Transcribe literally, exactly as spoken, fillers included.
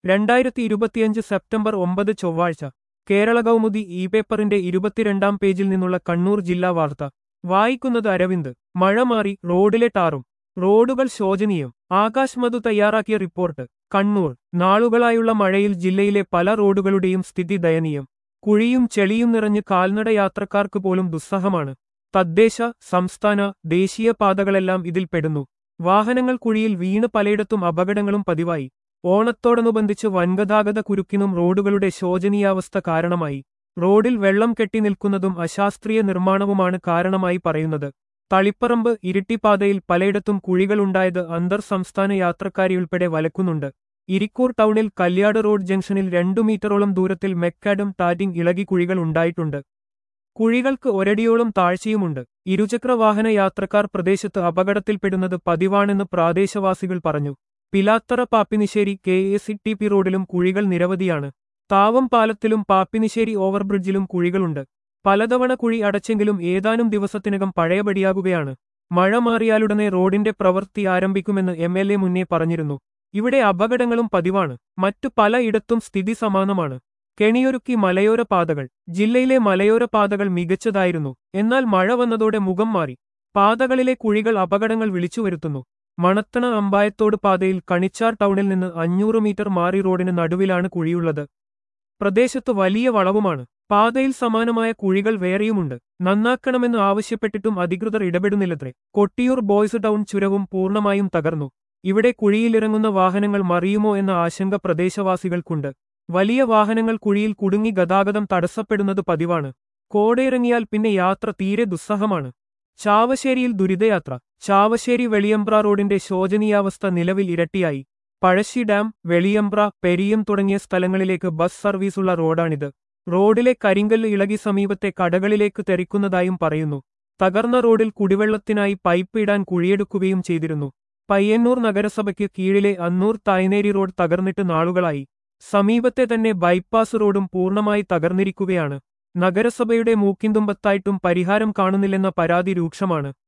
രണ്ടായിരത്തി ഇരുപത്തിയഞ്ച് സെപ്റ്റംബർ ഒമ്പത് ചൊവ്വാഴ്ച കേരള കൗമുദി ഇ പേപ്പറിന്റെ ഇരുപത്തിരണ്ടാം പേജിൽ നിന്നുള്ള കണ്ണൂർ ജില്ലാ വാർത്ത വായിക്കുന്നത് അരവിന്ദ്. മഴ മാറി റോഡിലെ ടാറും റോഡുകൾ ശോചനീയം. ആകാശ് മധു തയ്യാറാക്കിയ റിപ്പോർട്ട്. കണ്ണൂർ. നാളുകളായുള്ള മഴയിൽ ജില്ലയിലെ പല റോഡുകളുടെയും സ്ഥിതി ദയനീയം. കുഴിയും ചെളിയും നിറഞ്ഞ് കാൽനട യാത്രക്കാർക്ക് പോലും ദുസ്സഹമാണ്. തദ്ദേശ, സംസ്ഥാന, ദേശീയ പാതകളെല്ലാം ഇതിൽ പെടുന്നു. വാഹനങ്ങൾ കുഴിയിൽ വീണ് പലയിടത്തും അപകടങ്ങളും പതിവായി. ഓണത്തോടനുബന്ധിച്ച് വൻഗതാഗത കുരുക്കിനും റോഡുകളുടെ ശോചനീയാവസ്ഥ കാരണമായി. റോഡിൽ വെള്ളം കെട്ടി നിൽക്കുന്നതും അശാസ്ത്രീയ നിർമ്മാണവുമാണ് കാരണമായി പറയുന്നത്. തളിപ്പറമ്പ് ഇരിട്ടിപ്പാതയിൽ പലയിടത്തും കുഴികളുണ്ടായത് അന്തർ സംസ്ഥാന യാത്രക്കാരെയുൾപ്പെടെ വലക്കുന്നുണ്ട്. ഇരിക്കൂർ ടൗണിൽ കല്യാട് റോഡ് ജംഗ്ഷനിൽ രണ്ടു മീറ്ററോളം ദൂരത്തിൽ മെക്കാഡം ടാറ്റിംഗ് ഇളകി കുഴികൾ ഉണ്ടായിട്ടുണ്ട്. കുഴികൾക്ക് ഒരടിയോളം താഴ്ചയുമുണ്ട്. ഇരുചക്ര വാഹന യാത്രക്കാർ പ്രദേശത്ത് അപകടത്തിൽപ്പെടുന്നത് പതിവാണെന്ന് പ്രാദേശവാസികൾ പറഞ്ഞു. Pilathara Pappinissery K S E T P റോഡിലും കുഴികൾ നിരവധിയാണ്. താവം പാലത്തിലും പാപ്പിനിശ്ശേരി ഓവർബ്രിഡ്ജിലും കുഴികളുണ്ട്. പലതവണ കുഴി അടച്ചെങ്കിലും ഏതാനും ദിവസത്തിനകം പഴയപടിയാകുകയാണ്. മഴ മാറിയാലുടനെ റോഡിന്റെ പ്രവൃത്തി ആരംഭിക്കുമെന്ന് എം എൽ എ മുന്നേ പറഞ്ഞിരുന്നു. ഇവിടെ അപകടങ്ങളും പതിവാണ്. മറ്റു പലയിടത്തും സ്ഥിതി സമാനമാണ്. കെണിയൊരുക്കി മലയോര പാതകൾ. ജില്ലയിലെ മലയോര പാതകൾ മികച്ചതായിരുന്നു. എന്നാൽ മഴ വന്നതോടെ മുഖം മാറി. പാതകളിലെ കുഴികൾ അപകടങ്ങൾ വിളിച്ചുവരുത്തുന്നു. മണത്തണ അമ്പായത്തോട് പാതയിൽ കണിച്ചാർ ടൗണിൽ നിന്ന് അഞ്ഞൂറ് മീറ്റർ മാറി റോഡിന് നടുവിലാണ് കുഴിയുള്ളത്. പ്രദേശത്ത് വലിയ വളവുമാണ്. പാതയിൽ സമാനമായ കുഴികൾ വേറെയുമുണ്ട്. നന്നാക്കണമെന്ന് ആവശ്യപ്പെട്ടിട്ടും അധികൃതർ ഇടപെടുന്നില്ലത്രേ. കൊട്ടിയൂർ ബോയ്സ് ടൗൺ ചുരവും പൂർണ്ണമായും തകർന്നു. ഇവിടെ കുഴിയിലിറങ്ങുന്ന വാഹനങ്ങൾ മറിയുമോ എന്ന ആശങ്ക പ്രദേശവാസികൾക്കുണ്ട്. വലിയ വാഹനങ്ങൾ കുഴിയിൽ കുടുങ്ങി ഗതാഗതം തടസ്സപ്പെടുന്നത് പതിവാണ്. കോടയിറങ്ങിയാൽ പിന്നെ യാത്ര തീരെ ദുസ്സഹമാണ്. ചാവശ്ശേരിയിൽ ദുരിതയാത്ര. ചാവശ്ശേരി വെളിയമ്പ്ര റോഡിന്റെ ശോചനീയാവസ്ഥ നിലവിൽ ഇരട്ടിയായി. പഴശ്ശി ഡാം, വെളിയമ്പ്ര, പെരിയം തുടങ്ങിയ സ്ഥലങ്ങളിലേക്ക് ബസ് സർവീസുള്ള റോഡാണിത്. റോഡിലെ കരിങ്കല്ല് ഇളകി സമീപത്തെ കടകളിലേക്ക് തെറിക്കുന്നതായും പറയുന്നു. തകർന്ന റോഡിൽ കുടിവെള്ളത്തിനായി പൈപ്പ് ഇടാൻ കുഴിയെടുക്കുകയും ചെയ്തിരുന്നു. പയ്യന്നൂർ നഗരസഭയ്ക്ക് കീഴിലെ അന്നൂർ തായ്നേരി റോഡ് തകർന്നിട്ട് നാളുകളായി. സമീപത്തെ തന്നെ ബൈപ്പാസ് റോഡും പൂർണ്ണമായി തകർന്നിരിക്കുകയാണ്. നഗരസഭയുടെ മൂക്കിൻതുമ്പത്തായിട്ടും പരിഹാരം കാണുന്നില്ലെന്ന പരാതി രൂക്ഷമാണ്.